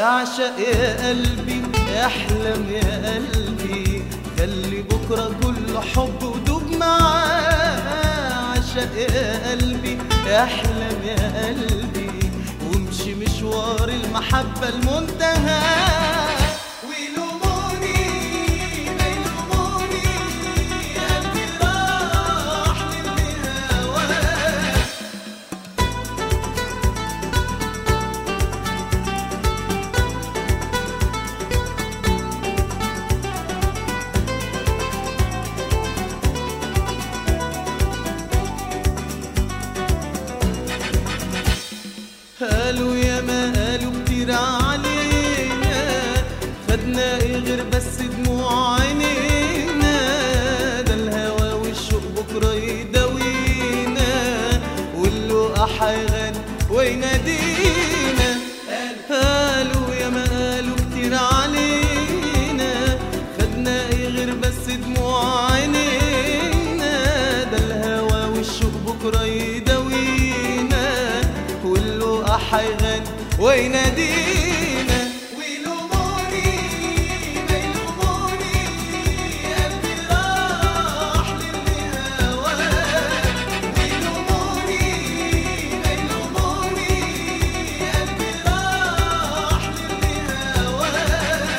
اعشق يا قلبي، احلم يا قلبي، خلي بكرة كله حب ودوب معاه. اعشق يا قلبي، احلم يا قلبي، وامشي مشوار المحبة المنتهى. قالوا يا ما قالوا كتير علينا، خدنا ايه غير بس دموع عينينا. ده الهوى والشوق بكره يداوينا، واللقا حيغني وينادينا. قالوا يا ما قالوا كتير علينا، خدنا ايه غير بس دموع عينينا. ده الهوى والشوق بكره يداوينا، حيغني وينادينا. ويلوموني ما يلوموني، قلبي راح للي هواه. ويلوموني ما يلوموني، قلبي راح للي هواه.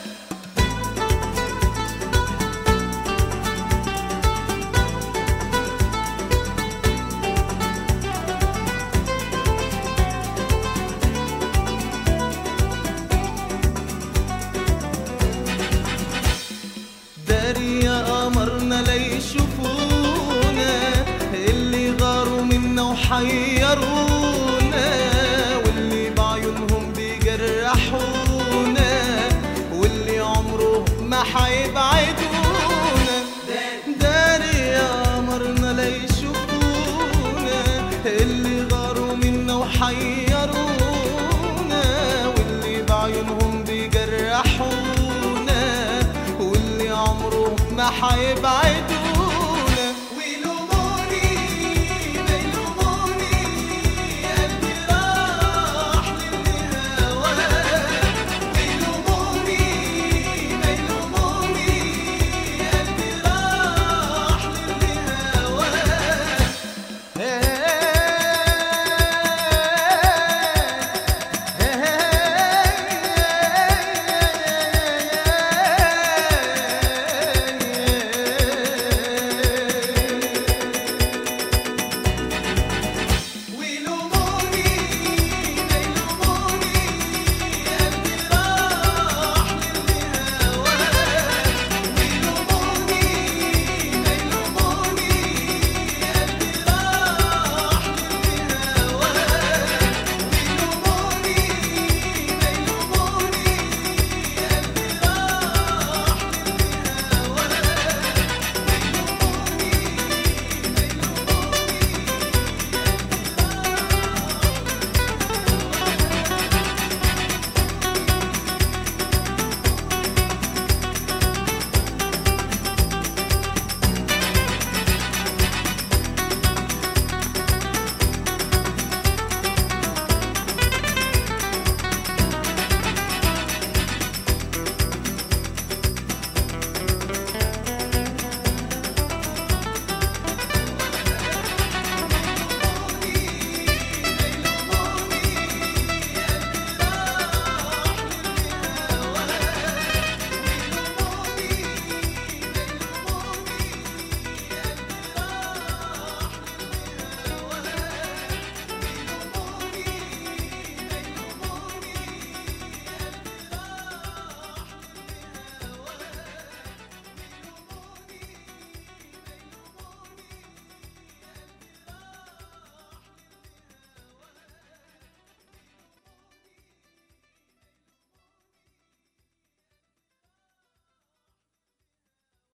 يا قمرنا لا يشوفونا، اللي غاروا منا وحيرونا، واللي بعيونهم بيجرحونا، واللي عمرهم ما حيبعدونا. داري يا قمرنا لا يشوفونا، اللي غاروا منا وحيرونا، واللي بعيونهم بيجرحونا، ما حيبعد